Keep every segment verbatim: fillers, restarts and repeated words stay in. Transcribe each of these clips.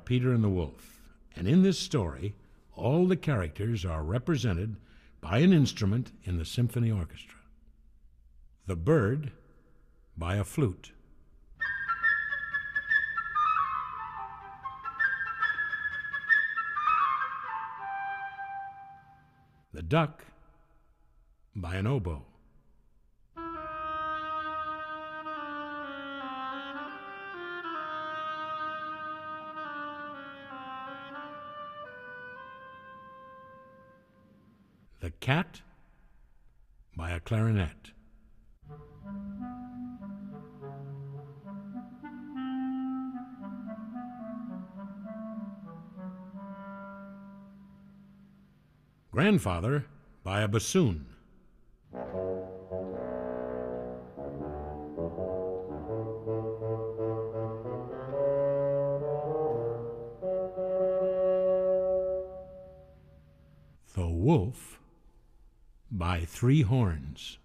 about Peter and the Wolf, and in this story, all the characters are represented by an instrument in the symphony orchestra. The bird by a flute. The duck by an oboe. The cat by a clarinet. Grandfather by a bassoon. The wolf by three horns.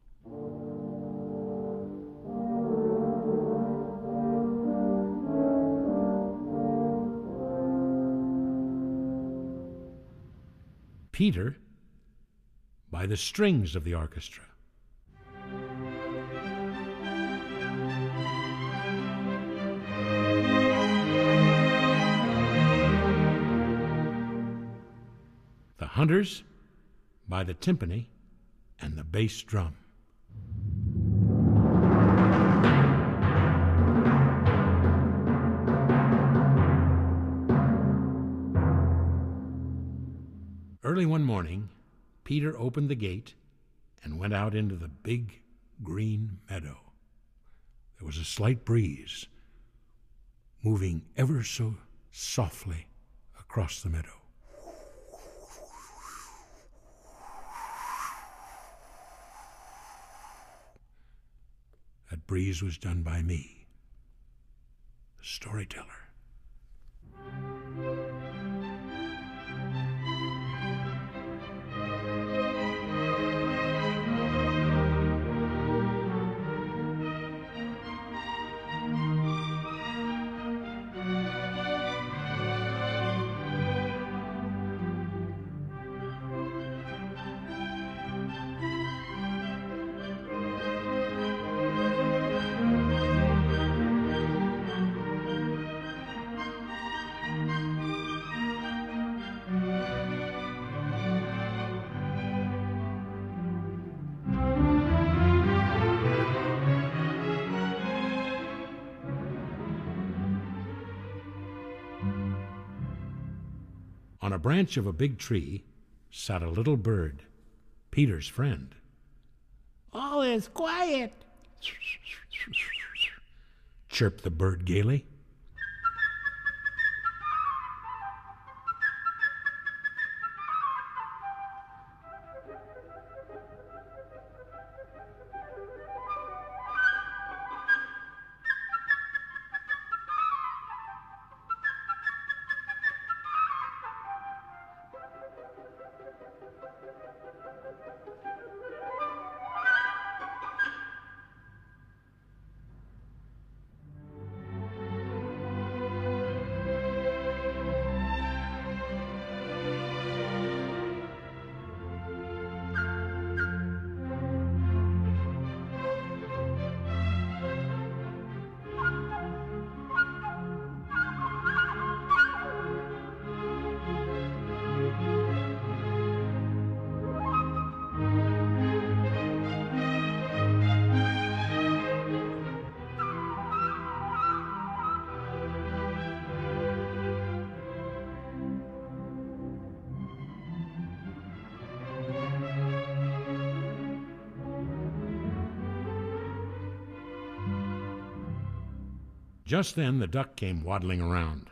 Peter by the strings of the orchestra. The hunters by the timpani and the bass drum. Early one morning, Peter opened the gate and went out into the big green meadow. There was a slight breeze, moving ever so softly across the meadow. That breeze was done by me, the storyteller. On a branch of a big tree sat a little bird, Peter's friend. All is quiet, chirped the bird gaily. Just then the duck came waddling around.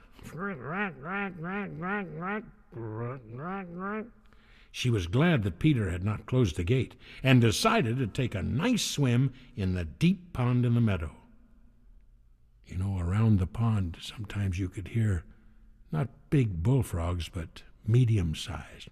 She was glad that Peter had not closed the gate and decided to take a nice swim in the deep pond in the meadow. You know, around the pond sometimes you could hear not big bullfrogs, but medium-sized.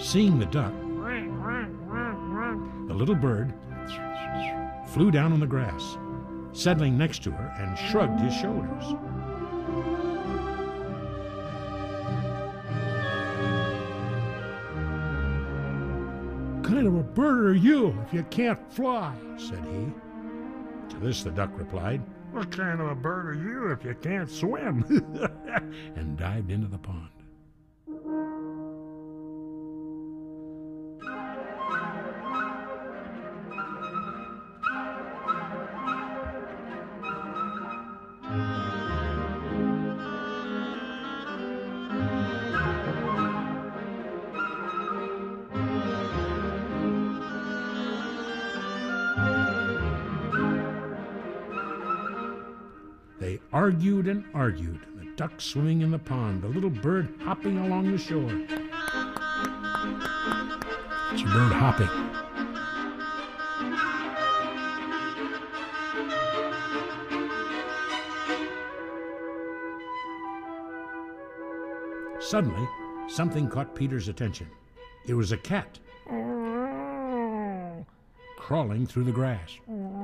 Seeing the duck, the little bird flew down on the grass, settling next to her, and shrugged his shoulders. What kind of a bird are you if you can't fly? Said he. To this the duck replied, What kind of a bird are you if you can't swim? and dived into the pond. They argued and argued, the duck swimming in the pond, the little bird hopping along the shore. It's a bird hopping. Suddenly, something caught Peter's attention. It was a cat crawling through the grass.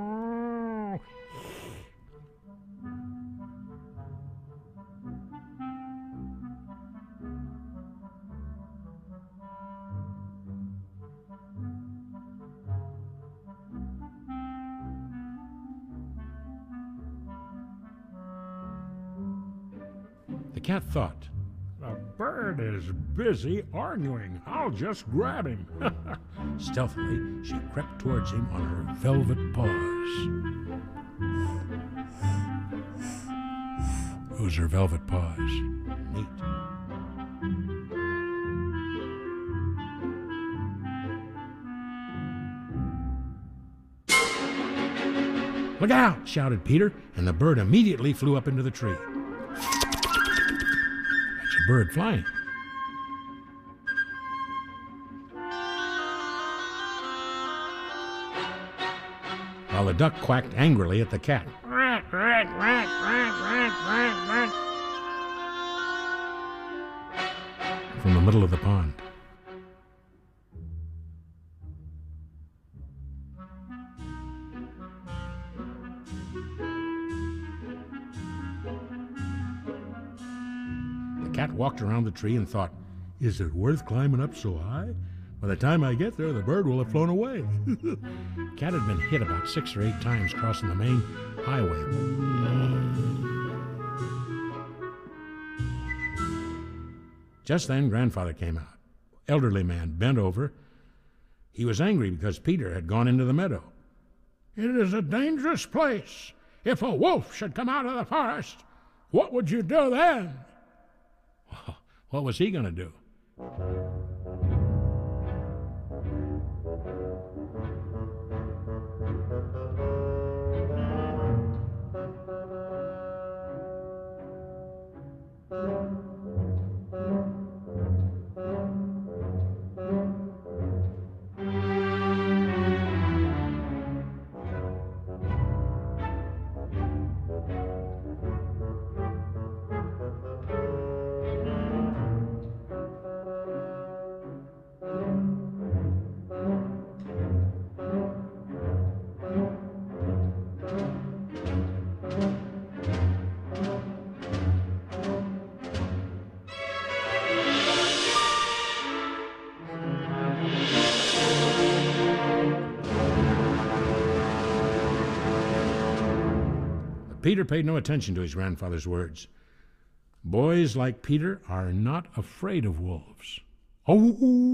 The cat thought, The bird is busy arguing. I'll just grab him. Stealthily, she crept towards him on her velvet paws. Those are velvet paws. Neat. Look out! Shouted Peter, and the bird immediately flew up into the tree. That's a bird flying. While the duck quacked angrily at the cat. From the middle of the pond. The cat walked around the tree and thought, is it worth climbing up so high? By the time I get there, the bird will have flown away. Cat had been hit about six or eight times crossing the main highway. Just then, Grandfather came out. Elderly man, bent over. He was angry because Peter had gone into the meadow. It is a dangerous place. If a wolf should come out of the forest, what would you do then? What was he going to do? Peter paid no attention to his grandfather's words. Boys like Peter are not afraid of wolves. Oh!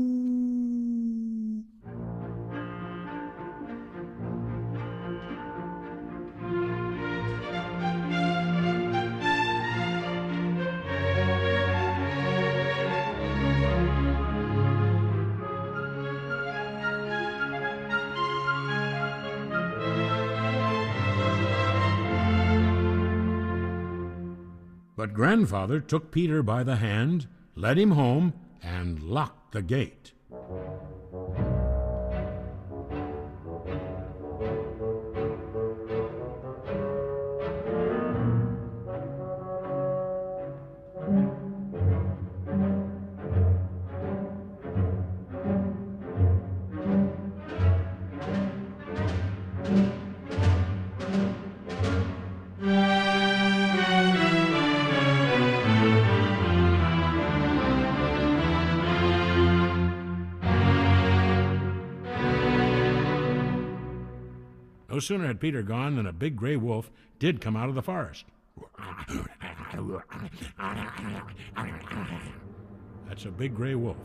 But Grandfather took Peter by the hand, led him home, and locked the gate. No sooner had Peter gone than a big gray wolf did come out of the forest. That's a big gray wolf.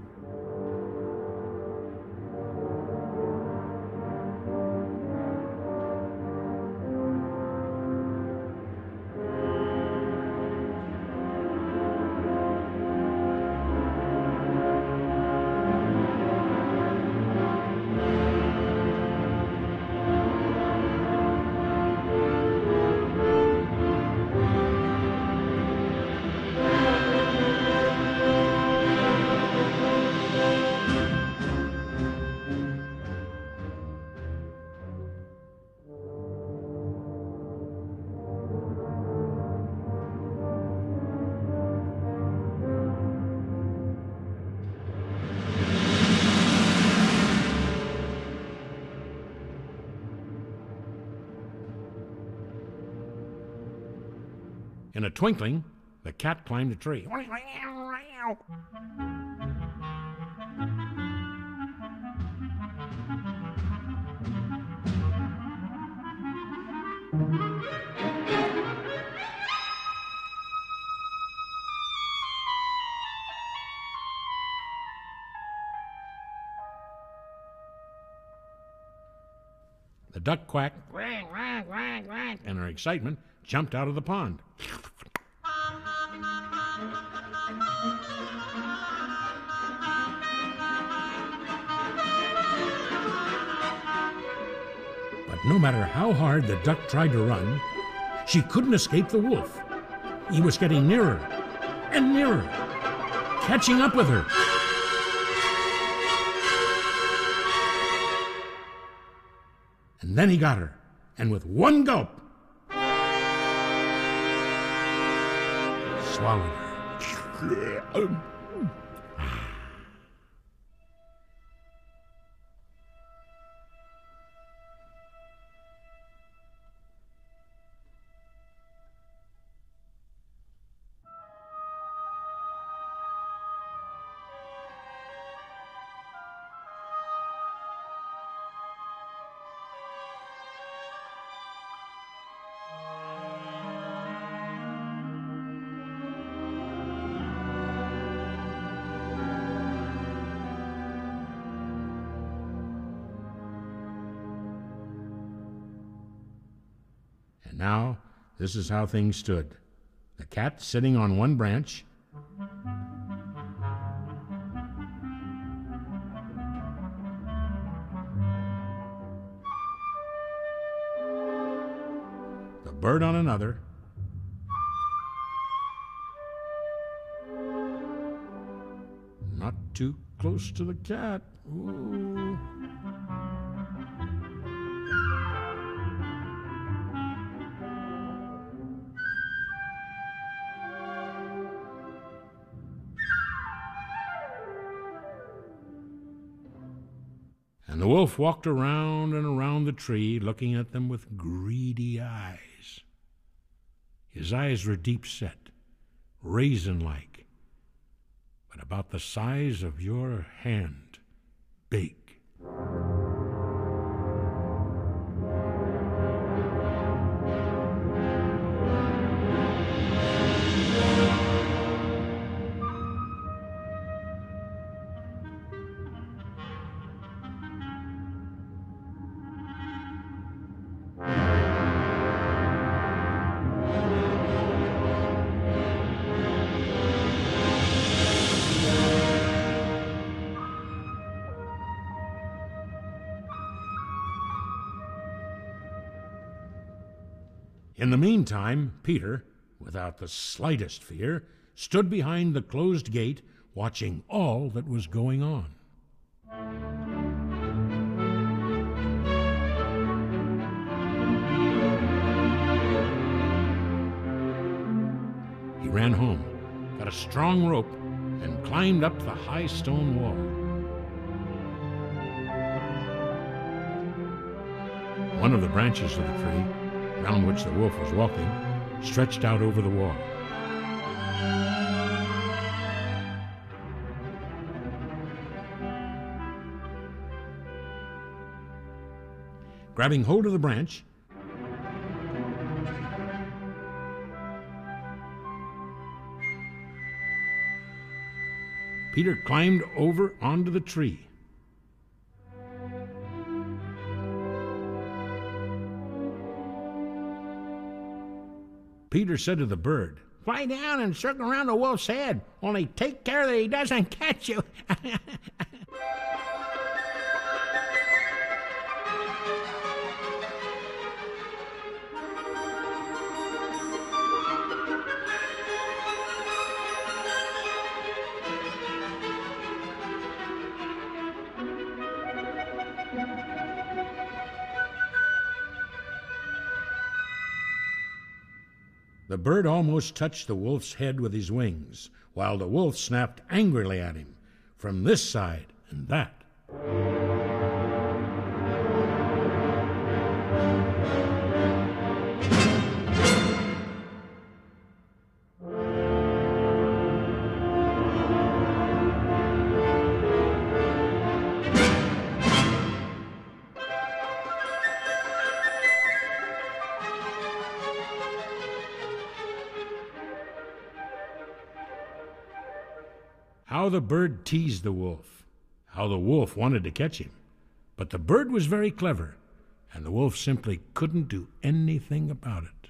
In a twinkling, the cat climbed a tree. The duck quacked, and in her excitement, jumped out of the pond. But no matter how hard the duck tried to run, she couldn't escape the wolf. He was getting nearer and nearer, catching up with her. And then he got her, and with one gulp, swallowed her. And now, this is how things stood. The cat sitting on one branch, the bird on another, not too close to the cat. Ooh. And the wolf walked around and around the tree, looking at them with greedy eyes. His eyes were deep set, raisin-like, but about the size of your hand, big. In the meantime, Peter, without the slightest fear, stood behind the closed gate, watching all that was going on. He ran home, got a strong rope, and climbed up the high stone wall. One of the branches of the tree, round which the wolf was walking, stretched out over the wall. grabbing hold of the branch, Peter climbed over onto the tree. Peter said to the bird, "Fly down and circle around the wolf's head. Only take care that he doesn't catch you." The bird almost touched the wolf's head with his wings, while the wolf snapped angrily at him from this side and that. How the bird teased the wolf, how the wolf wanted to catch him. But the bird was very clever, and the wolf simply couldn't do anything about it.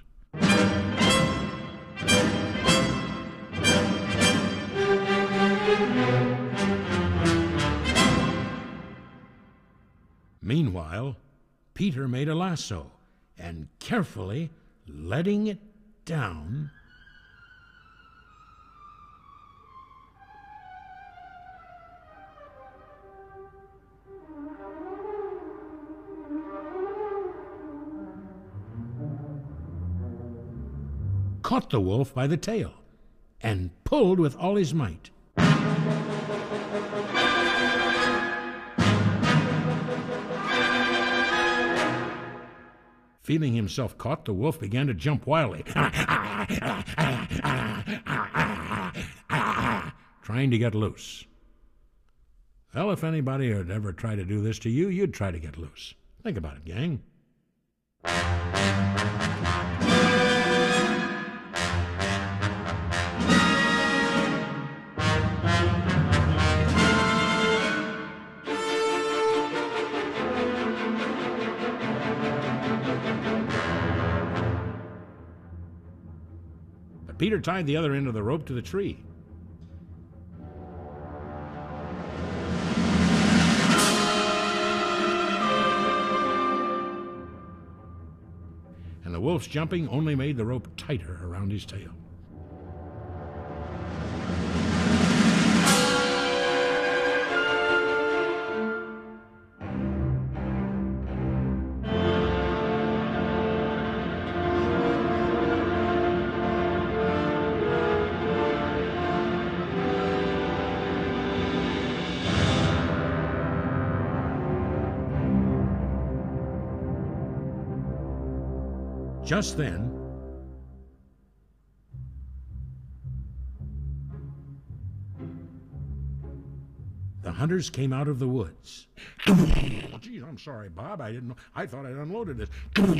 Meanwhile, Peter made a lasso, and carefully letting it down, caught the wolf by the tail and pulled with all his might. Feeling himself caught, the wolf began to jump wildly, trying to get loose. Well, if anybody had ever tried to do this to you, you'd try to get loose. Think about it, gang. Peter tied the other end of the rope to the tree. And the wolf's jumping only made the rope tighter around his tail. Just then, the hunters came out of the woods. Geez, I'm sorry, Bob. I didn't know. I thought I'd unloaded this.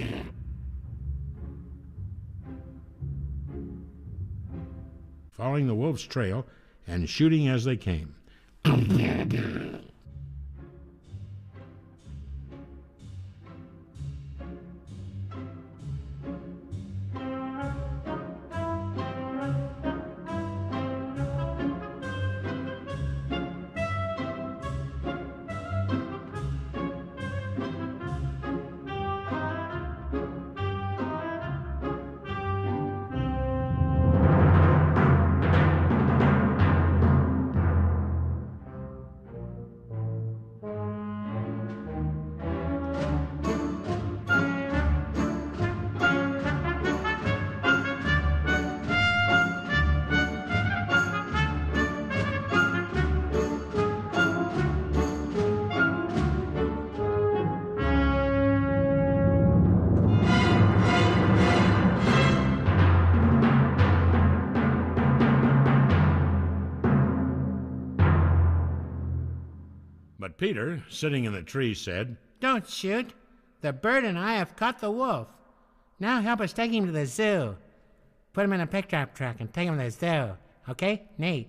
Following the wolf's trail and shooting as they came. But Peter, sitting in the tree, said, "Don't shoot. The bird and I have caught the wolf. Now help us take him to the zoo. Put him in a pickup truck and take him to the zoo. Okay, Nate?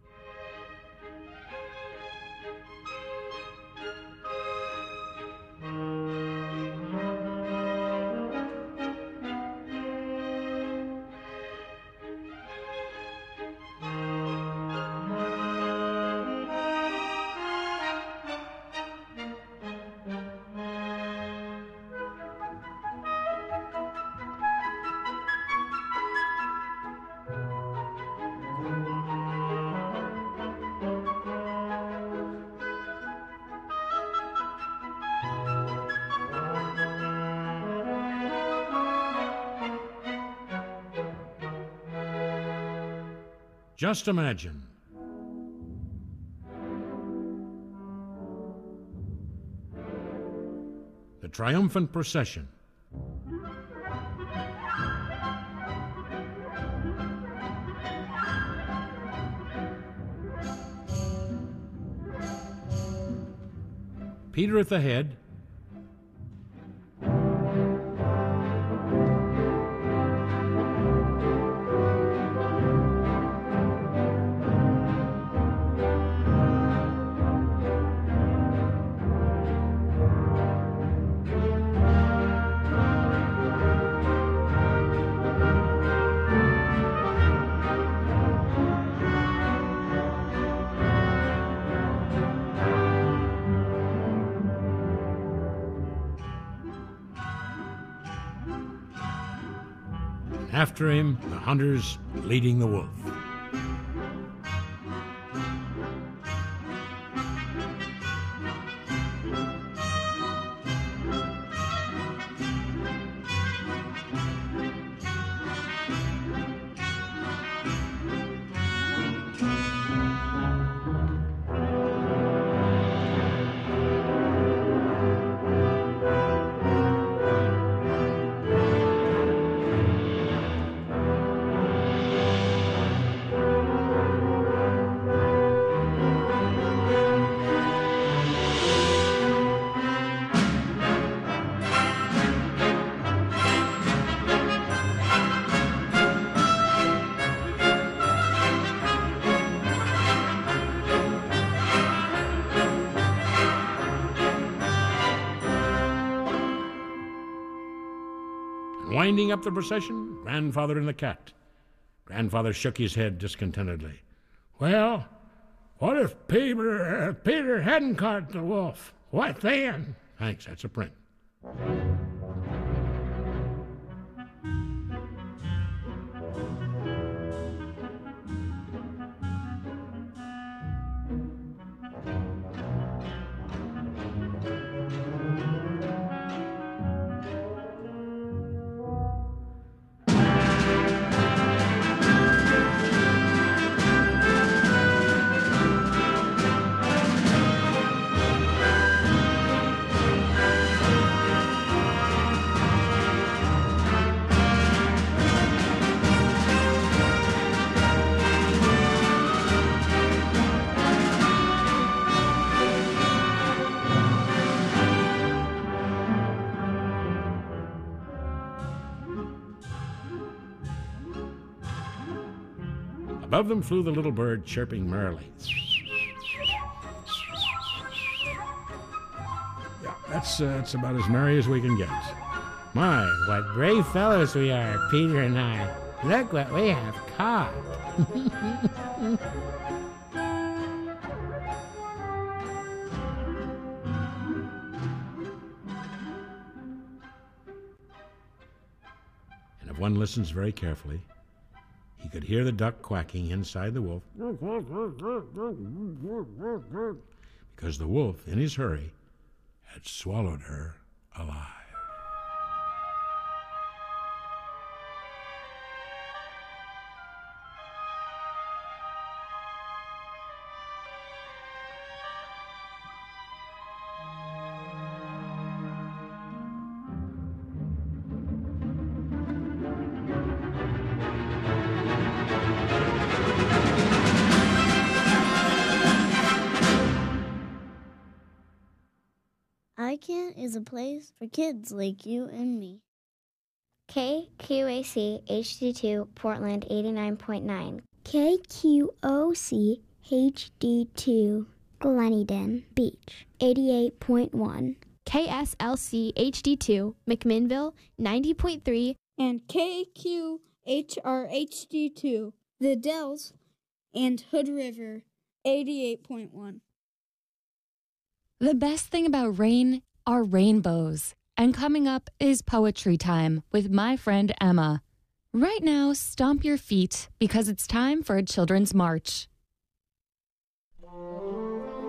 Just imagine. The triumphant procession. Peter at the head. After him, the hunters leading the wolf. Winding up the procession, Grandfather and the cat. Grandfather shook his head discontentedly. Well, what if Peter, uh, Peter hadn't caught the wolf? What then? Thanks, that's a print. Above them flew the little bird, chirping merrily. Yeah, that's, uh, that's about as merry as we can get. My, what brave fellows we are, Peter and I. Look what we have caught. And if one listens very carefully, he could hear the duck quacking inside the wolf, because the wolf, in his hurry, had swallowed her alive. I can't Rain is a place for kids like you and me. K Q A C H D two Portland eighty-nine point nine. K Q O C H D two Gleneden Beach eighty-eight point one. K S L C H D two McMinnville ninety point three. And K Q H R H D two The Dells and Hood River eighty-eight point one. The best thing about rain are rainbows. And coming up is poetry time with my friend Emma. Right now, stomp your feet because it's time for a children's march.